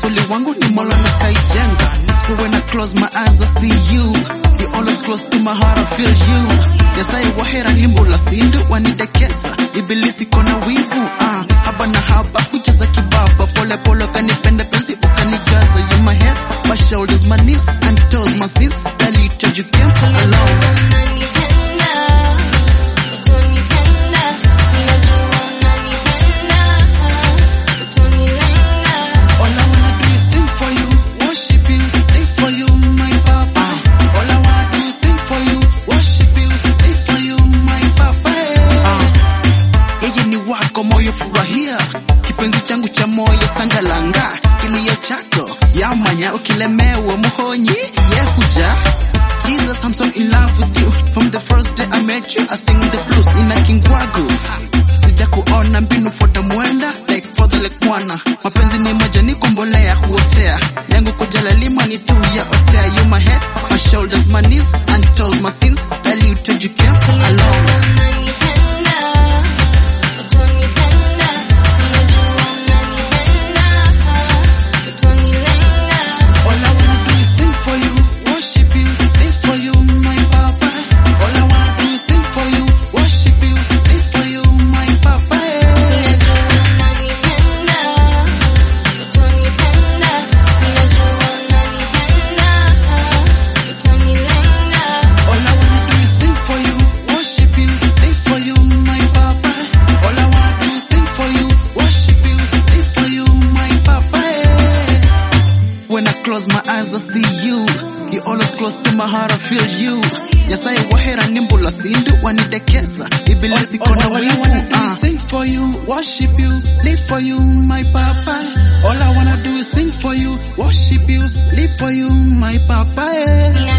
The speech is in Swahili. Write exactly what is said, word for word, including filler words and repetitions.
Usuli wangu ni Mola na kaijenga. So when I close my eyes I see you. You always close to my heart, I feel you. Yasai wahera nimbula sindu wanidekeza. Ibilisi kona wivu ah. Haba na haba hujaza kibaba. Pole pole kanipenda penzi ukanijaza. You my head, my shoulders, my knees and toes, my sins. Dali told you came alone. Moyo furahia, kipenzi changu cha moyo sangalanga, kilio chako ya manya ukilemewa muhonyi yekuja. Jesus, I'm so in love with you. From the first day I met you, I sing the blues in a kingwagu. Sija kuona mbinu fuata mwenda, like for the like mwana. Mapenzi ni moja ni kumbolea huotea, yangu kujala lima ni tu ya otea. You my head, my shoulders, my knees and toes, my sins. Tell you told you came alone. Close my eyes, I see you. You always close to my heart, I feel you. Yasai wahera nimbula sindu wanidekeza. Ibilisi kona wivu. All I wanna do is sing for you, worship you, live for you, my papa. All I wanna do is sing for you, worship you, live for you, my papa.